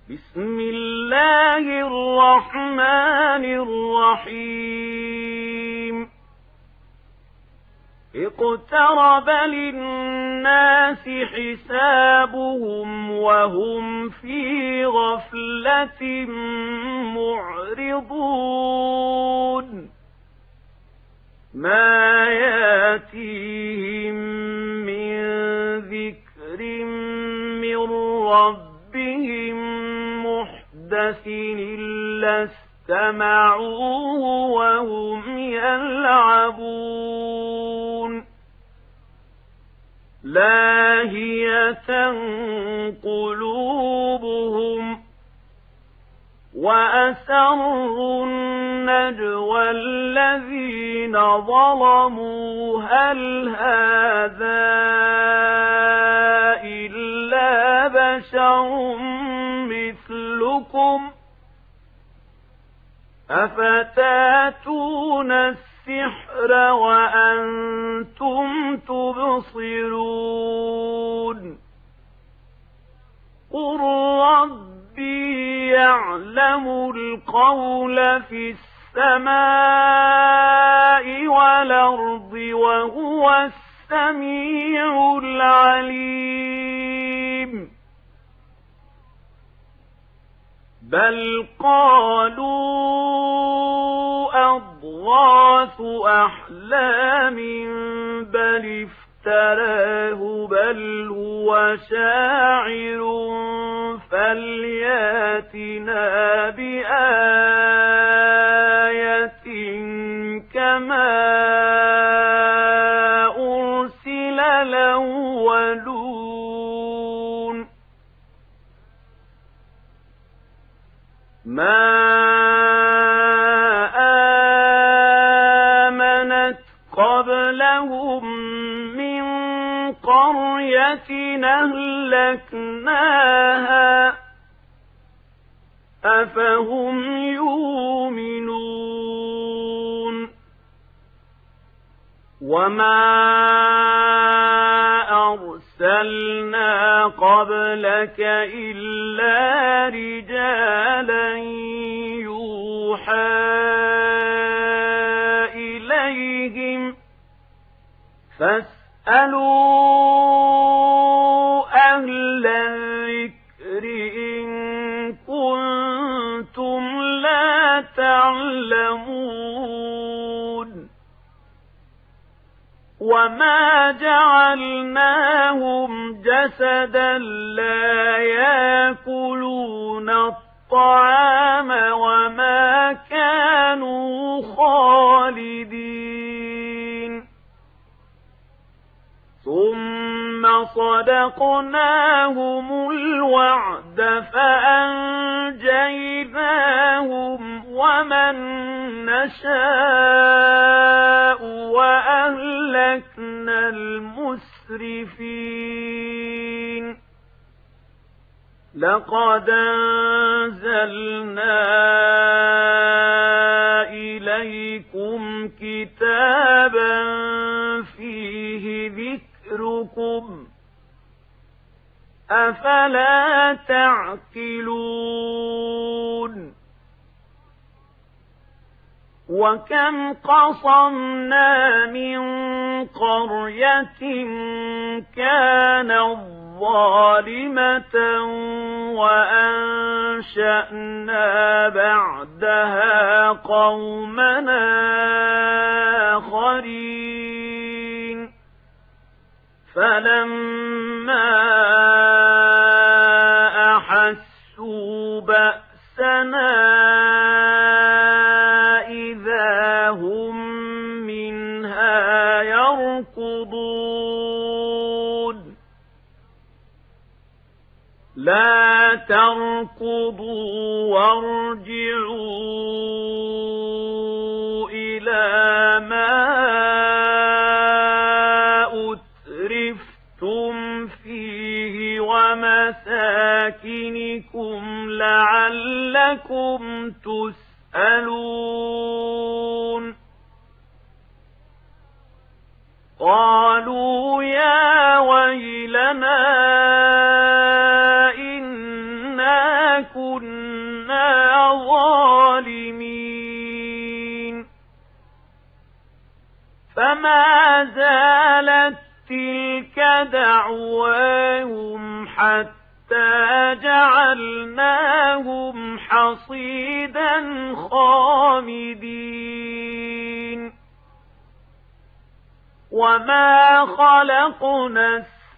بسم الله الرحمن الرحيم اقترب للناس حسابهم وهم في غفلة معرضون ما ياتيهم من ذكر من ربهم محدث إلا استمعوه وهم يلعبون لاهية قلوبهم وأسروا النجوى الذين ظلموا هل هذا إلا بشر مثلكم أفتاتون السحر وأنتم تبصرون قل ربي يعلم القول في السماء والأرض وهو السميع العليم بل قالوا أضغاث أحلام بل افتراه بل هو شاعر فلياتنا بآية كما أرسل الأولون ما آمنت قبلهم من قرية أهلكناها أفهم يؤمنون وما أرسلنا قبلك إلا رجالا يوحى إليهم فاسألوا أهل الذكر إن كنتم لا تعلمون وما جعلناهم جسدا لا يأكلون الطعام وما كانوا خالدين ثم صدقناهم الوعد فأنجيناهم ومن نشاء وأهلكنا المسرفين لقد أنزلنا إليكم كتابا فيه ذكركم أفلا تعقلون وكم قصمنا من قرية كانت ظالمة وأنشأنا بعدها قومنا آخرين فلما أحسوا بأسنا إذا هم منها يركضون لا تركضوا وارجعوا إلى ما أترفتم فيه ومساكنكم لعلكم تسألون قالوا يا ويلنا إنا كنا ظالمين فما زالت تلك دعواهم حتى جعلناهم حصيدا خامدين وما خلقنا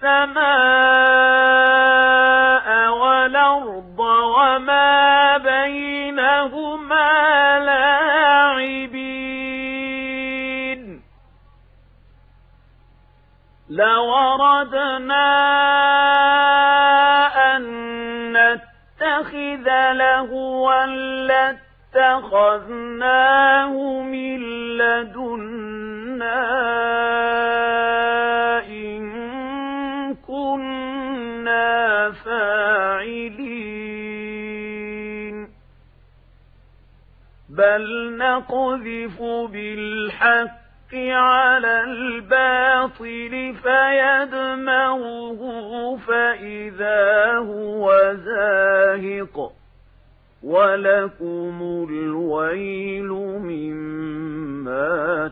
السماء والأرض وما بينهما لاعبين لو أردنا أن نتخذ لهوا لاتخذناه من لدنا إن كنا فاعلين بل نقذف بالحق على الباطل فيدمغه فإذا هو زاهق ولكم الويل مما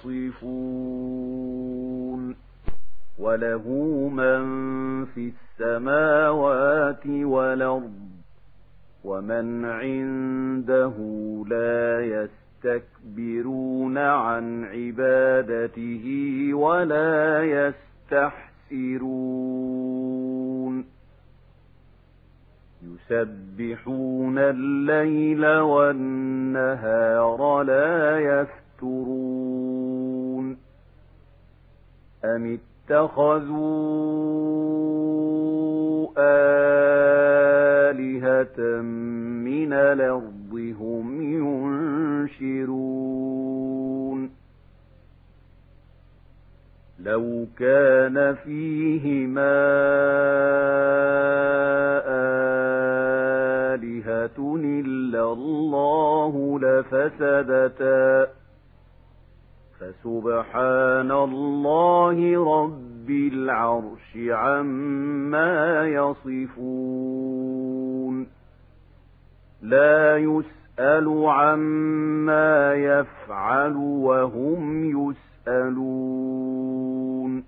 تصفون وله من في السماوات والأرض ومن عنده لا يستكبرون عن عبادته ولا يستحسرون يسبحون الليل والنهار لا يفترون أم اتخذوا آلهة من الأرض هم ينشرون لو كان فيهما آلهة إلا الله لفسدتا فسبحان الله رب العرش عما يصفون لا يسأل عما يفعل وهم يسألون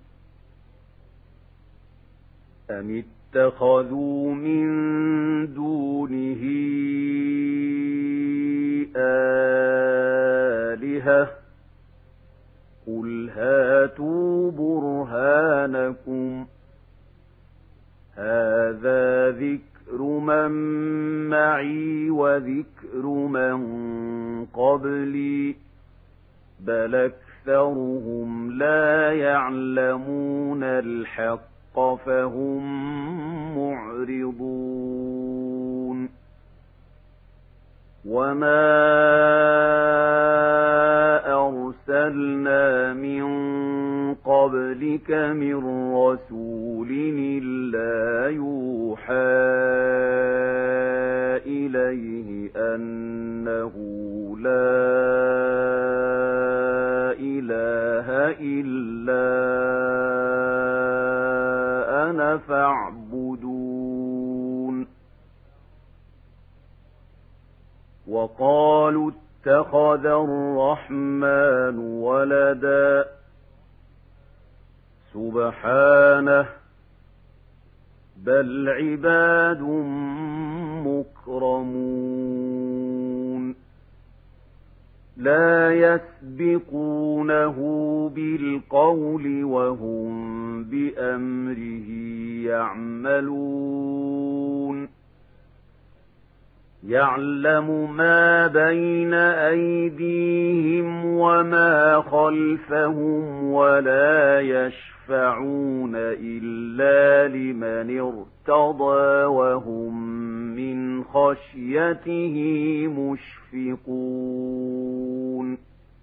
أم اتخذوا من دونه آلهة قل هاتوا برهانكم هذا ذكر من معي وذكر من قبلي بل أكثرهم لا يعلمون الحق فهم معرضون وما أرسلنا من قبلك من رسول إلا يوحى إليه أنه لا إله إلا أنا فاعبدون وقالوا اتخذ الرحمن ولدا سبحانه بل عباد مكرمون لا يسبقونه بالقول وهم بأمره يعملون يعلم ما بين أيديهم وما خلفهم ولا يشفعون إلا لمن ارتضى وهم من خشيته مشفقون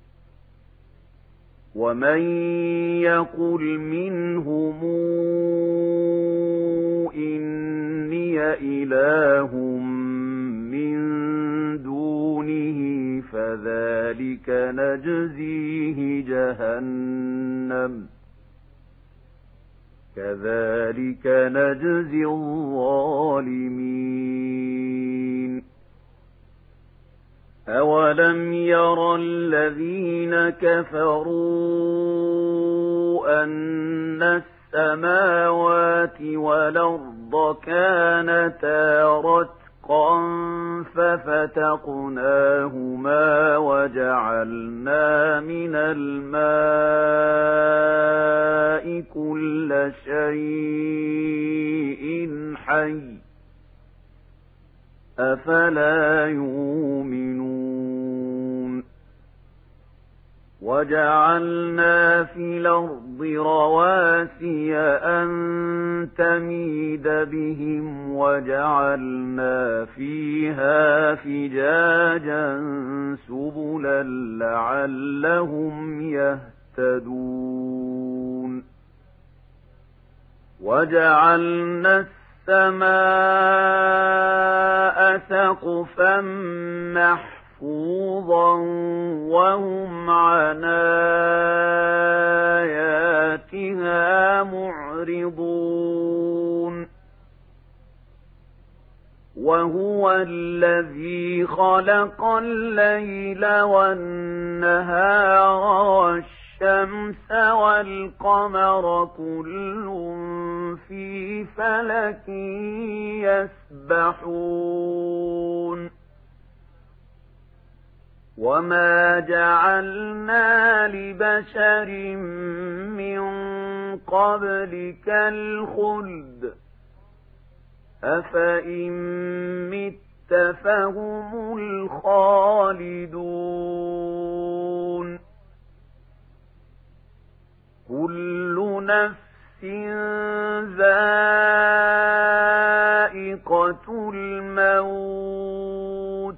ومن يقل منهم إني إله من دونه فذلك نجزيه جهنم كذلك نجزي الظالمين أَوَلَمْ يَرَ الَّذِينَ كَفَرُوا أَنَّ السَّمَاوَاتِ وَالْأَرْضَ كَانَتَا رَتْقًا فَفَتَقْنَاهُمَا وَجَعَلْنَا مِنَ الْمَاءِ كُلَّ شَيْءٍ حَيٍّ أَفَلَا يُؤْمِنُونَ وَجَعَلْنَا فِي الْأَرْضِ رَوَاسِيَ أَن تَمِيدَ بِهِمْ وَجَعَلْنَا فِيهَا فِجَاجًا سُبُلًا لَّعَلَّهُمْ يَهْتَدُونَ وَجَعَلْنَا السَّمَاءَ سَقْفًا مَّحْفُوظًا وَهُمْ عَنْ آيَاتِهَا مُعْرِضُونَ وَهُوَ الَّذِي خَلَقَ اللَّيْلَ وَالنَّهَارَ وَالشَّمْسَ وَالْقَمَرَ كُلٌّ فِي فَلَكٍ يَسْبَحُونَ وَمَا جَعَلْنَا لِبَشَرٍ مِّن قَبْلِكَ الْخُلْدَ أَفَإِن مِّتَّ فَهُمُ الْخَالِدُونَ كُلُّ نَفْسٍ ذَائِقَةُ الْمَوْتِ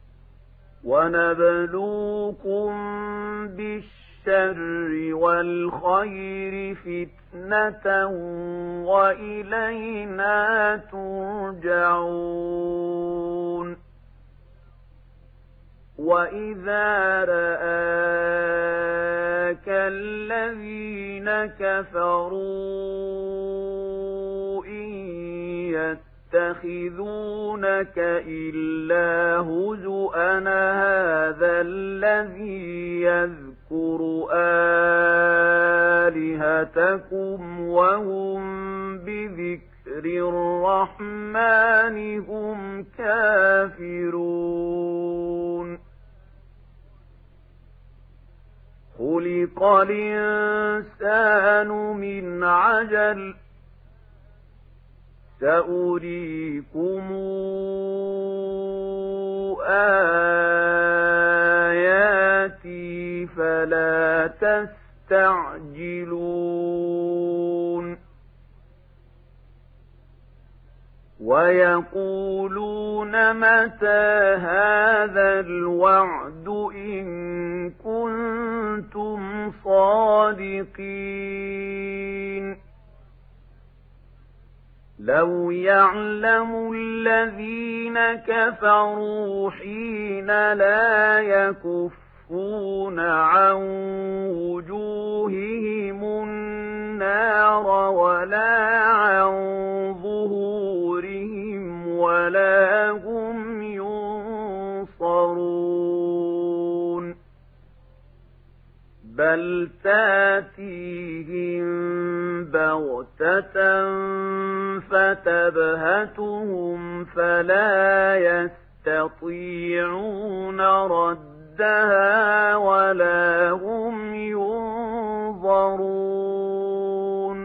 وَنَبْلُوكُم بِالشَّرِّ وَالْخَيْرِ فِتْنَةً وَإِلَيْنَا تُرْجَعُونَ وَإِذَا رَآكَ الَّذِينَ كَفَرُوا إِن يَتَّخِذُونَكَ إِلَّا هُزُوًا هَذَا الَّذِي يَذْكُرُ آلِهَتَكُمْ وَهُمْ بِذِكْرِ الرَّحْمَنِ هُمْ كَافِرُونَ خُلِقَ الْإِنسَانُ مِنْ عَجَلٍ سَأُرِيكُمْ آيَاتِي فَلَا تَسْتَعْجِلُونَ وَيَقُولُونَ مَتَى هَذَا الْوَعْدُ إِن كُنتُمْ صَادِقِينَ لَوْ يَعْلَمُ الَّذِينَ كَفَرُوا حِينَ لَا يَكُفُّونَ عَن وُجُوهِهِمُ النَّارَ وَلَا عَن ظُهُورِهِمْ وَلَا هُمْ يُنصَرُونَ بَلْ تَأْتِيهِم بَغْتَةً فَتَبْهَتُهُمْ فَلَا يَسْتَطِيعُونَ رَدَّهَا وَلَا هُمْ يُنظَرُونَ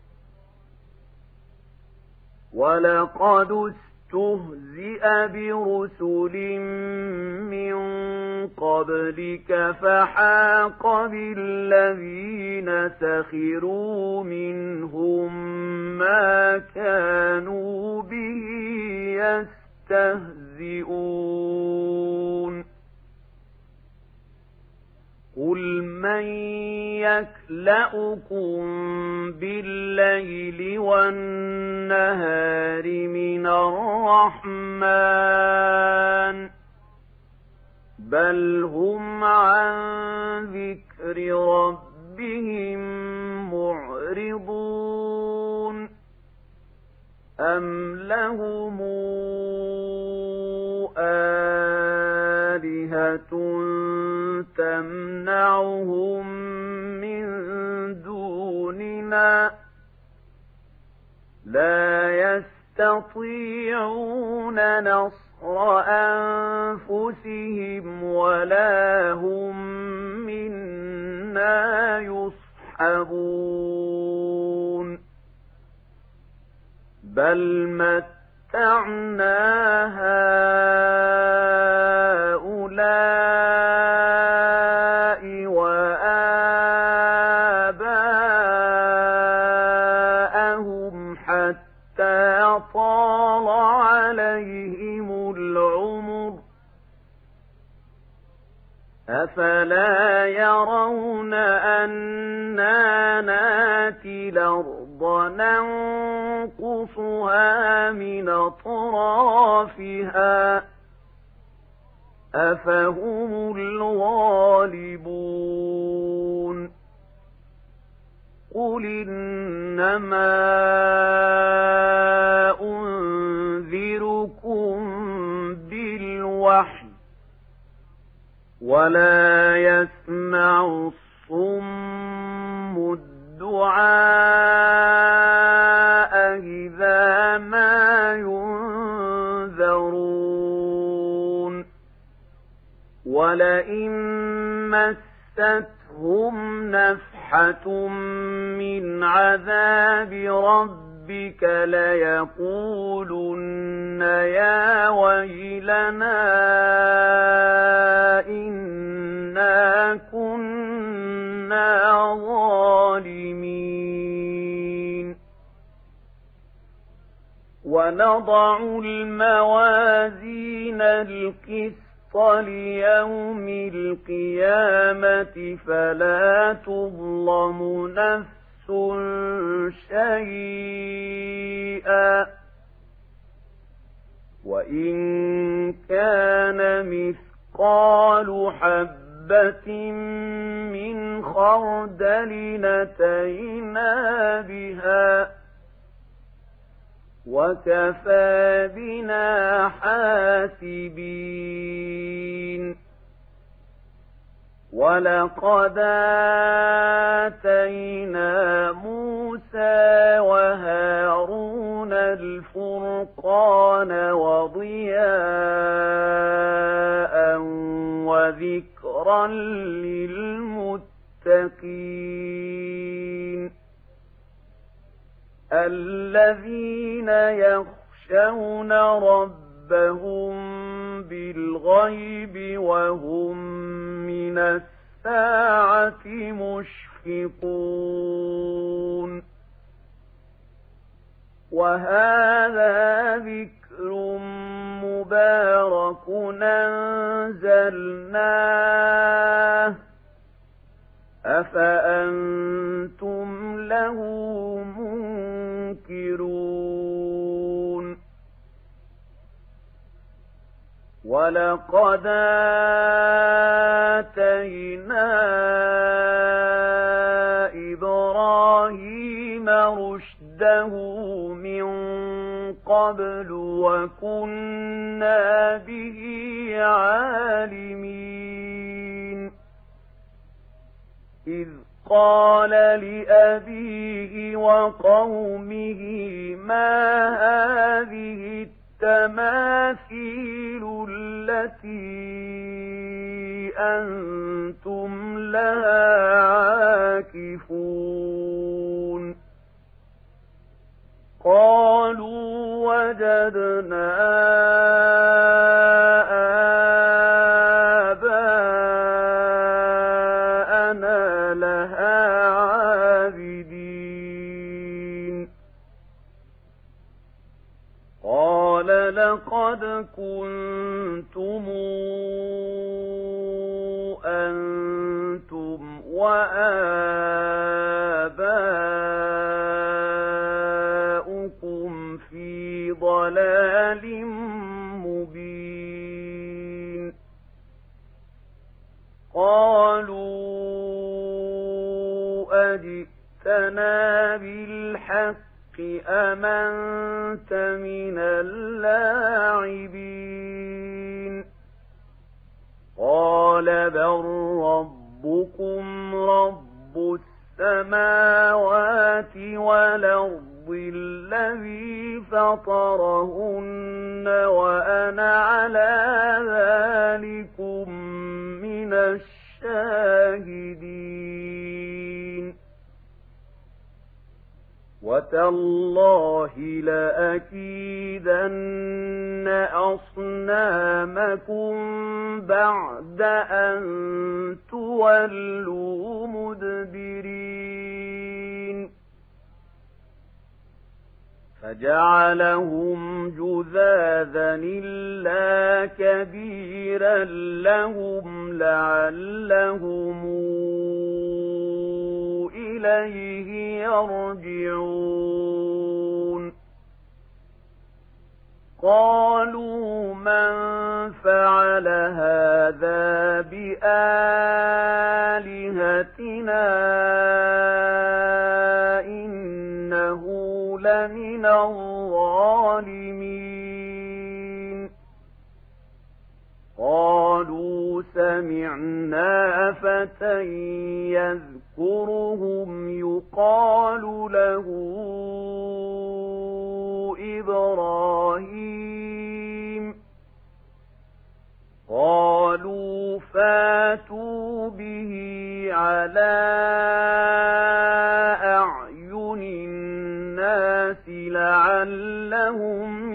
وَلَقَدِ اسْتُهْزِئَ بِرُسُلٍ مِّن قَبْلِكَ فَحَاقَ بِالَّذِينَ سَخِرُوا مِنْهُم مَّا كَانُوا بِهِ يَسْتَهْزِئُونَ قُلْ مَن يَكْلَؤُكُم بِاللَّيْلِ وَالنَّهَارِ مِنَ الرَّحْمَنِ بَلْ هُمْ عَن ذِكْرِ رَبِّهِم مُّعْرِضُونَ أَمْ لَهُمْ آلِهَةٌ تمنعهم من دوننا لا يستطيعون نصر أنفسهم ولا هم منا يصحبون بل متعنا هؤلاء وآباءهم حتى طال عليهم العمر أفلا يرون أنا ناتي الأرض ننقصها من أطرافها أفهم الغالبون قل إنما أنذركم بالوحي ولا يسمع الصم الدعاء إذا ما ينذرون ولئن مستهم نفحة من عذاب ربك ليقولن يا ويلنا إنا كنا ظالمين ونضع الموازين القسط ليوم القيامة فلا تظلم نفس شيئا وإن كان مثقال حبة من خردل أتينا بها وكفى بنا حاسبين ولقد آتينا موسى وهارون الفرقان وضياء وذكرا للمتقين الذين يخشون ربهم بالغيب وهم من الساعة مشفقون وهذا ذكر مبارك أنزلناه أفأنتم له منكرون ولقد آتينا إبراهيم رشده من قبل وكنا به عالمين إذ قال لأبيه وقومه ما هذه التماثيل التي أنتم لها عاكفون قالوا وجدنا آباءنا لها عابدين قال لقد كنتم أنتم وآباؤكم في ضلال مبين قالوا أجئتنا بالحق أم أنت من اللاعبين ربكم رب السماوات والأرض الذي فطرهن وأنا على ذلكم من الشاهدين وتالله لأكيدن أصنامكم بعد أن تولوا مدبرين فجعلهم جذاذا إلا كبيرا لهم لعلهم إليه يرجعون قالوا من فعل هذا بآلهتنا إنه لمن الظالمين قالوا سمعنا فتى يذكرهم يقال له إبراهيم قالوا فاتوا به على أعين الناس لعلهم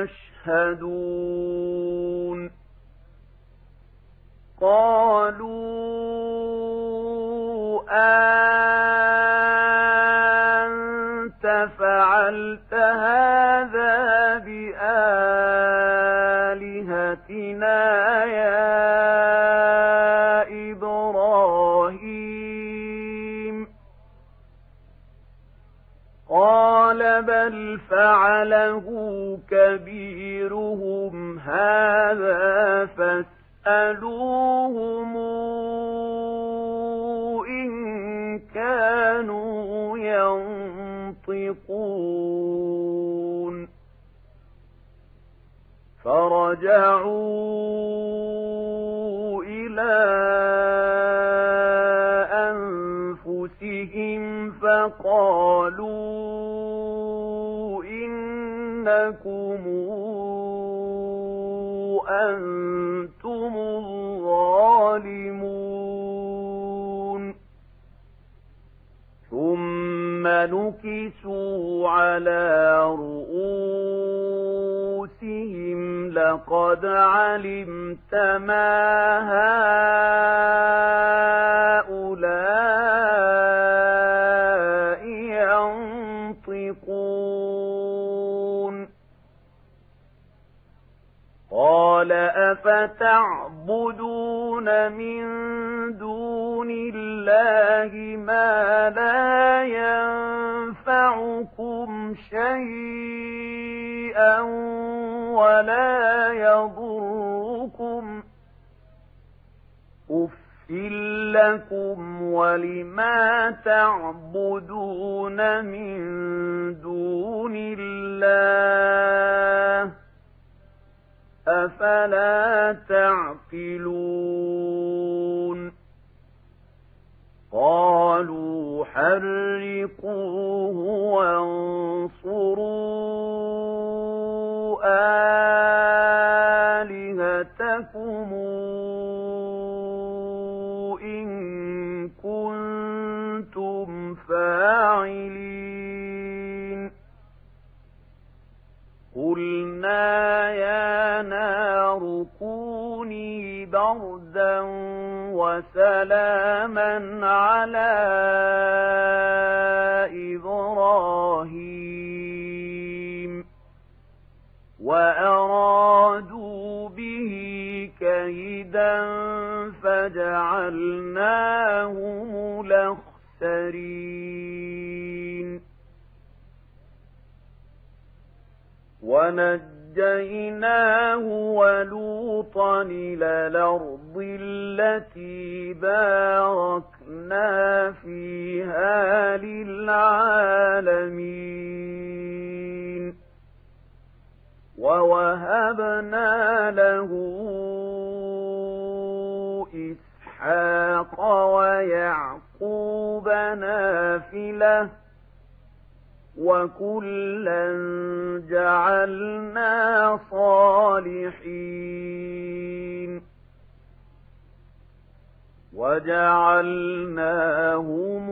يشهدون قالوا أنت فعلت هذا بآلهتنا يا إبراهيم قال بل فعله كبيرهم هذا فاسألوهم إن كانوا ينطقون فرجعوا إلى أنفسهم فقالوا إنكم أنتم الظالمون ثم نكسوا على رؤوسهم لقد علمت ما هؤلاء ينطقون قال أفتعبدون من دون الله ما لا ينفعكم شيئا ولا يضركم أفل لكم ولما تعبدون من دون الله أفلا تعقلون قالوا حرقوه وانصروا آلهتكم إن كنتم فاعلين قلنا يا نار كوني بردا وسلاما على إبراهيم وأرادوا به كيدا فجعلناهم الأخسرين ونجيناه ولوطا إلى الأرض التي باركنا فيها للعالمين ووهبنا له إسحاق يعقوب نافلة وكلا جعلنا صالحين وجعلناهم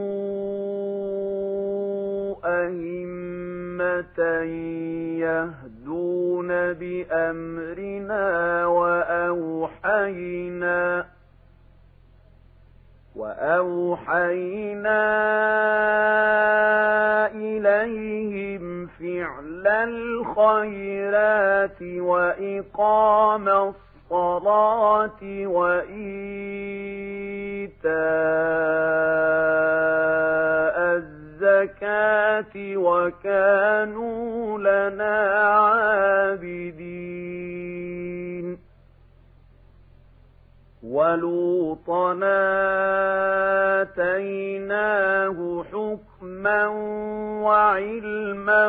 أئمة يهدون بأمرنا وأوحينا إليهم فعل الخيرات وإقام الصلاة وإيتاء الزكاة وكانوا لنا عابدين ولوطا آتيناه حكما وعلما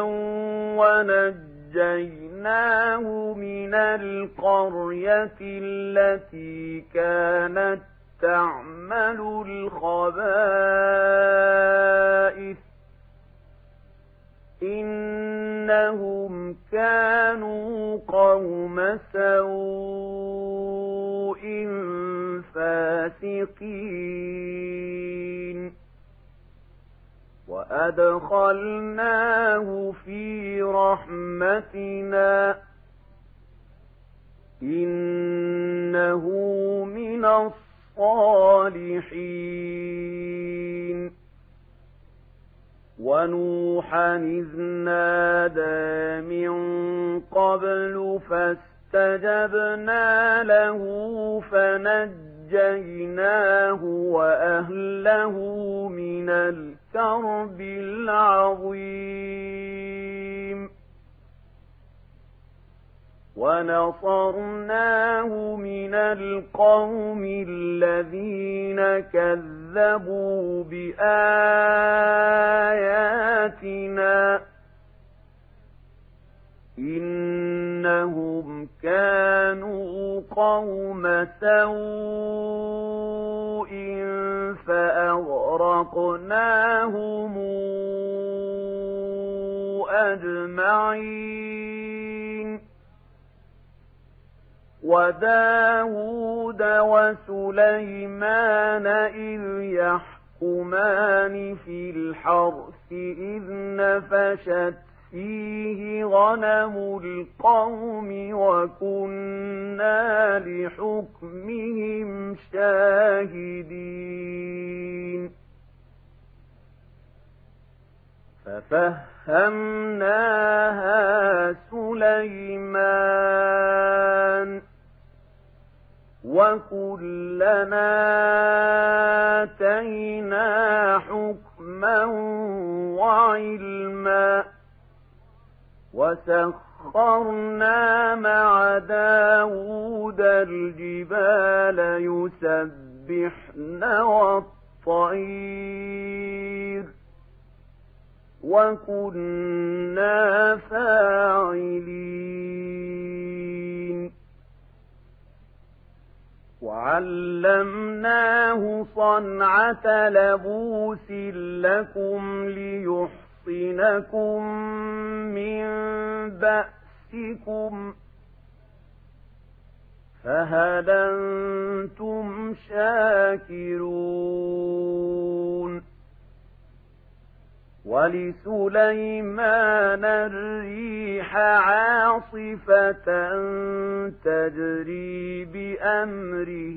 ونجيناه من القرية التي كانت تعمل الخبائث إنهم كانوا قوم سوء فاسقين وأدخلناه في رحمتنا إنه من الصالحين ونوحا إذ نادى من قبل فاستجبنا له فنجيناه وأهله من الكرب العظيم ونصرناه من القوم الذين كذبوا بآياتنا إنهم كانوا قوم سوء فأغرقناهم أجمعين وداود وسليمان إذ يحكمان في الحرث إذ نفشت فيه غنم القوم وكنا لحكمهم شاهدين ففهمناها سليمان وكلنا آتينا حكما وعلما وسخرنا مع داود الجبال يسبحن والطير وكنا فاعلين وعلمناه صنعة لبوس لكم ليحصنكم من بأسكم فهل أنتم شاكرون ولسليمان الريح عاصفة تجري بأمره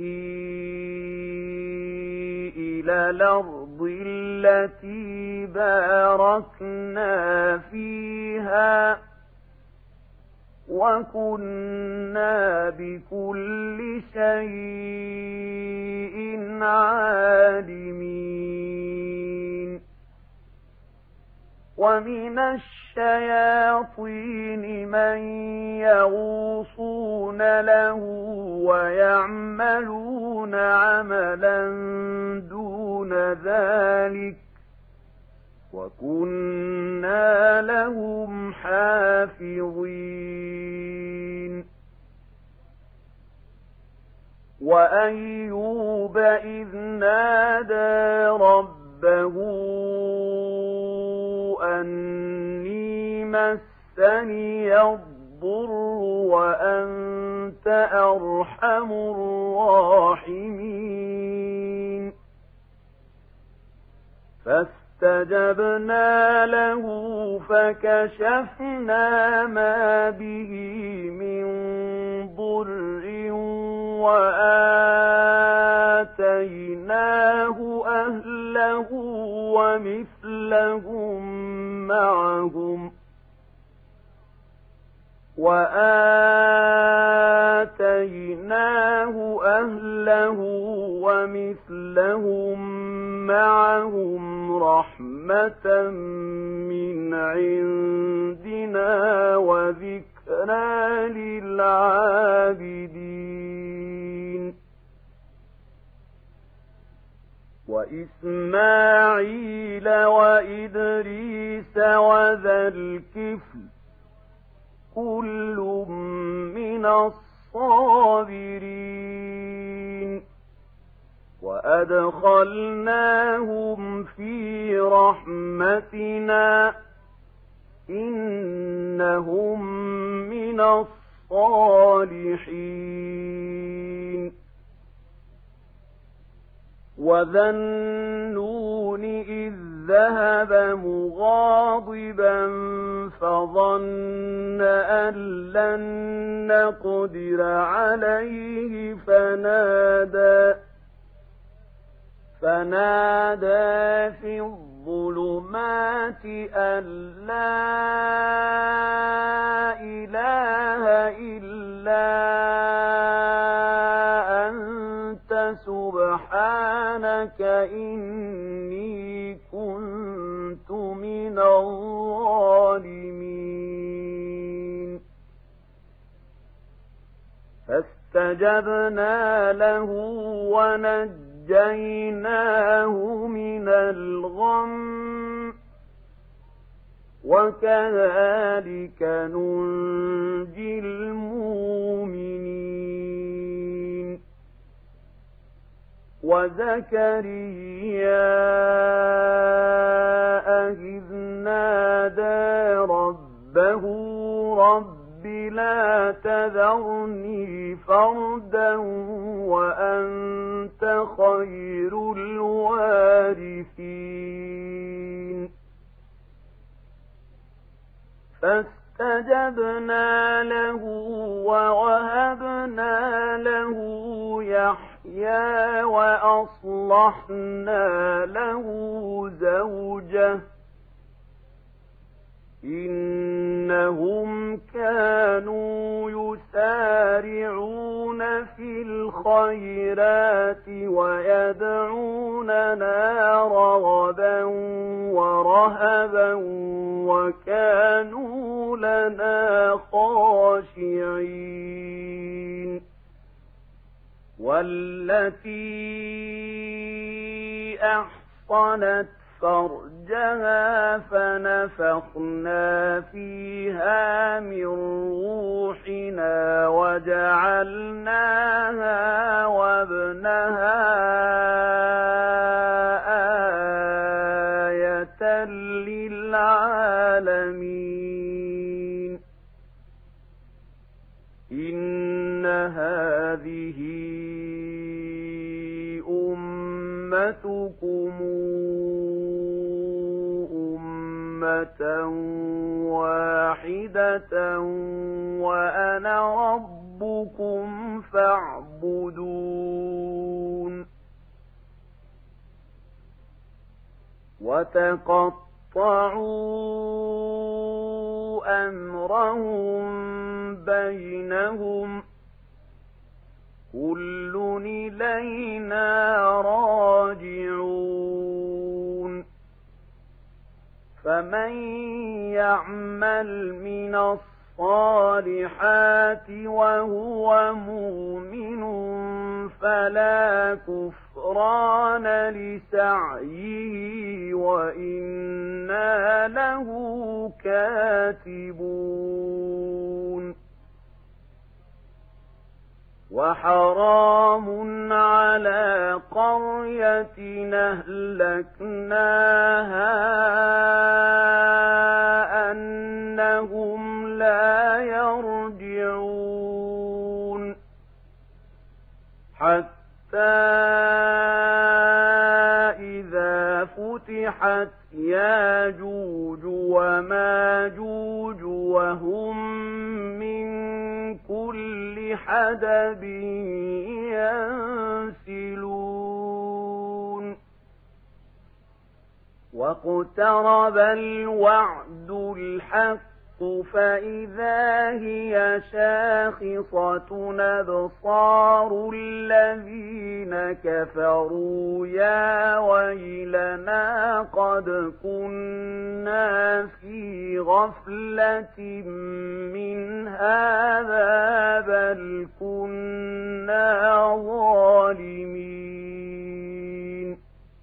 إلى الأرض التي باركنا فيها وكنا بكل شيء عالمين ومن الشياطين من يغوصون له ويعملون عملا دون ذلك وكنا لهم حافظين وأيوب وأيوب إذ نادى ربه أني مسني الضر وأنت أرحم الراحمين فاستجبنا له فكشفنا ما به من ضر وآتيناه أهله ومثلهم معهم رحمة من عندنا وذكرى للعابدين وإسماعيل وإدريس وذا الكفل كل من الصابرين وأدخلناهم في رحمتنا إنهم من الصالحين وذا النون إذ ذهب مغاضبا فظن أن لن نقدر عليه فنادى في الظلمات أن لا إله إلا أنت سبحانك إني كنت من الظالمين فاستجبنا له ونجيناه من الغم وكذلك ننجي المؤمنين وزكريا إذ نادى ربه رب لا تذرني فردا وأنت خير الوارثين فاستجبنا له ووهبنا له يحيى وأصلحنا له زوجه إنهم كانوا يسارعون في الخيرات ويدعوننا رغبا ورهبا وكانوا لنا خاشعين والتي أحصنت فرجها فنفخنا فيها من روحنا وجعلناها وابنها آية للعالمين إن هذه أمتكم واحدة وأنا ربكم فاعبدون وتقطعوا أمرهم بينهم كل إلينا راجعون فمن يعمل من الصالحات وهو مؤمن فلا كفران لسعيه وإنا له كاتبون وحرام على قرية أهلكناها أنهم لا يرجعون حتى إذا فتحت ياجوج وماجوج وهم من كل حدب ينسلون واقترب الوعد الحق فإذا هي شاخصة أبصار الذين كفروا يا ويلنا قد كنا في غفلة من هذا بل كنا ظالمين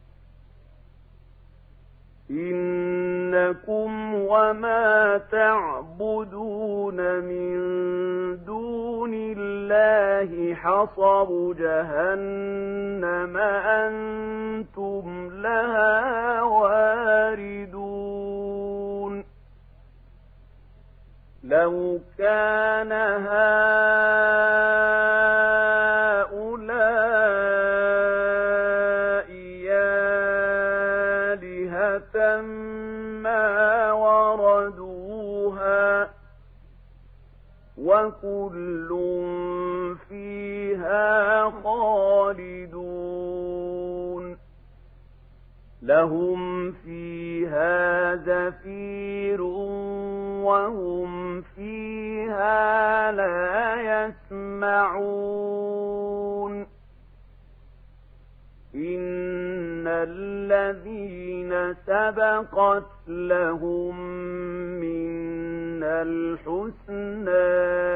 إنكم وما تعبدون من دون الله حصب جهنم أنتم لها واردون لو كان هؤلاء آلهة ما وردوها وكل فيها خالدون لهم فيها زفير وهم فيها لا يسمعون إن الذين سبقت لهم من الحسنى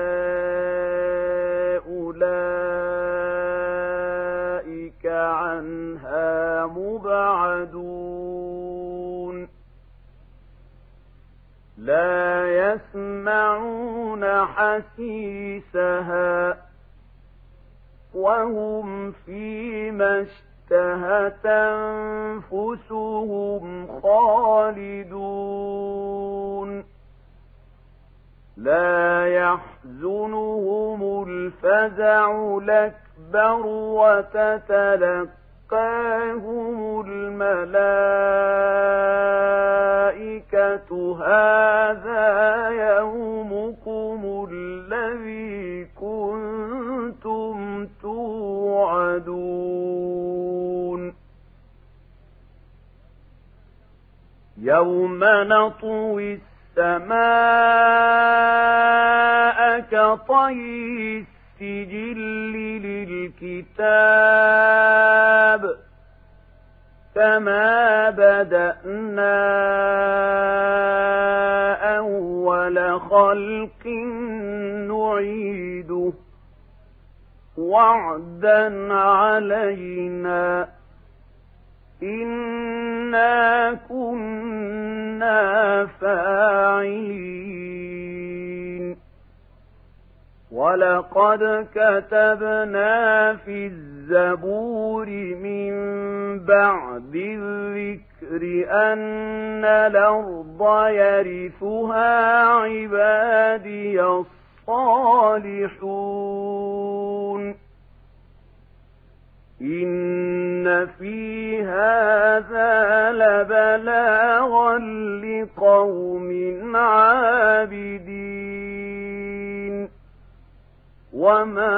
أولئك عنها مبعدون لا يسمعون حسيسها وهم فيما اشتهت أنفسهم خالدون لا يحزنهم الفزع الأكبر وتتلقاهم الملائكة هذا يومكم الذي كنتم توعدون يوم نطوي السماء كطي السجل للكتاب كما بدأنا أول خلق نعيده وعدا علينا إنا كنا فاعلين ولقد كتبنا في الزبور من بعد الذكر أن الأرض يرثها عبادي الصالحون إن في هذا لبلاغا لقوم عابدين وما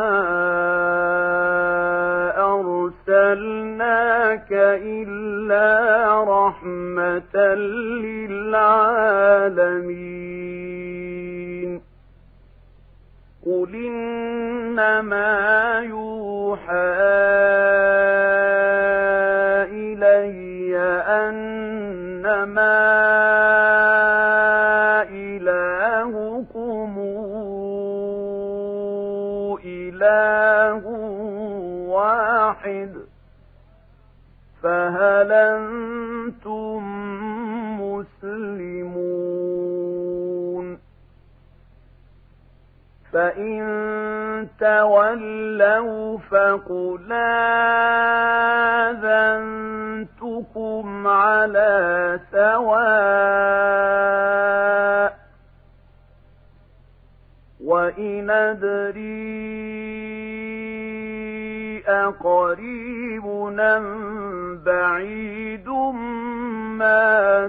أرسلناك إلا رحمة للعالمين قل إنما يوحى إلي أنما إلهكم إله واحد فهل أنتم مسلمون فإن تولوا فقل آذنتكم على سواء وإن أدري أقريب أم بعيد ما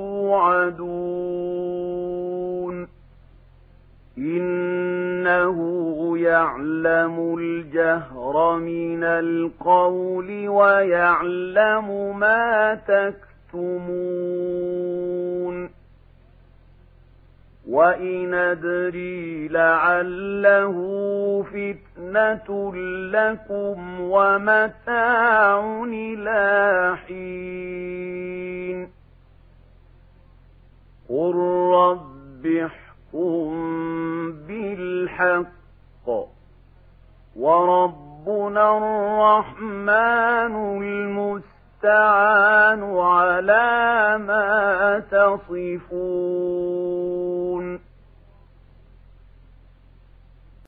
توعدون إنه يعلم الجهر من القول ويعلم ما تكتمون وإن أدري لعله فتنة لكم ومتاع إلى حين قل رب احكم بالحق وربنا الرحمن المستعان على ما تصفون